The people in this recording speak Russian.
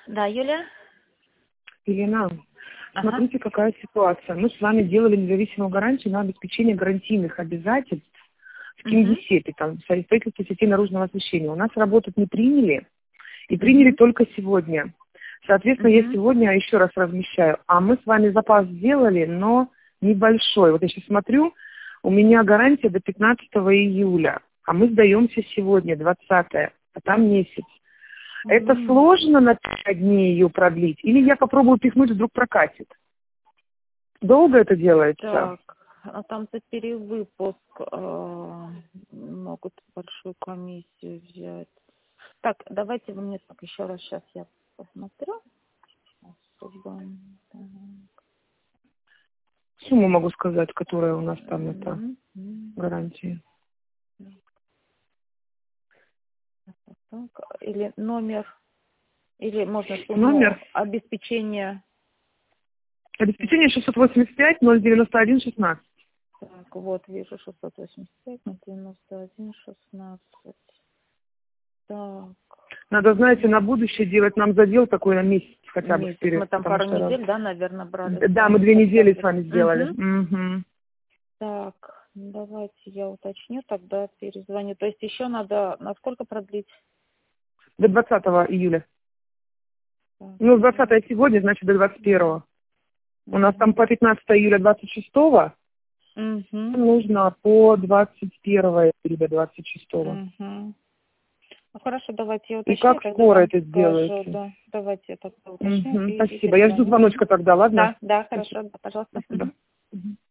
Да, Юля? Елена, Ага. смотрите, какая ситуация. Мы с вами делали независимую гарантию на обеспечение гарантийных обязательств в Кингисеппе, там, в строительстве сети наружного освещения. У нас работать не приняли, и приняли только сегодня. Соответственно, я сегодня еще раз размещаю. А мы с вами запас сделали, но небольшой. Вот я сейчас смотрю, у меня гарантия до 15 июля, а мы сдаемся сегодня, 20-е, а там месяц. Это сложно на 5 дней ее продлить? Или я попробую пихнуть, вдруг прокатит? Долго это делается? Так, а там за перевыпуск могут большую комиссию взять. Так, давайте вы мне так еще раз, сейчас я посмотрю. Особо, так. Сумму могу сказать, которая у нас там это гарантия. Так, или номер, или можно сумму Номер? обеспечения. Обеспечение 685 091 16. Так, вот, вижу 685 на 91 16. Так. Надо, знаете, на будущее делать нам задел такой на месяц хотя бы Месяц. Мы вперед. там Потому пару что недель, да, наверное, брали. да, мы 2 недели с вами сделали. Угу. Так, давайте я уточню, тогда перезвоню. То есть еще надо на сколько продлить? До 20 июля. Так. Ну, 20 сегодня, значит, до 21. У нас там по 15 июля 26-го. Нужно по 21 июля 26-го. Ну, хорошо, давайте я И уточню. как Тогда скоро вам это скажу, сделаете? да. Давайте я тогда уточню. И Спасибо. Я жду перезвоню. звоночка тогда, ладно? Да, хорошо, да, пожалуйста. Спасибо.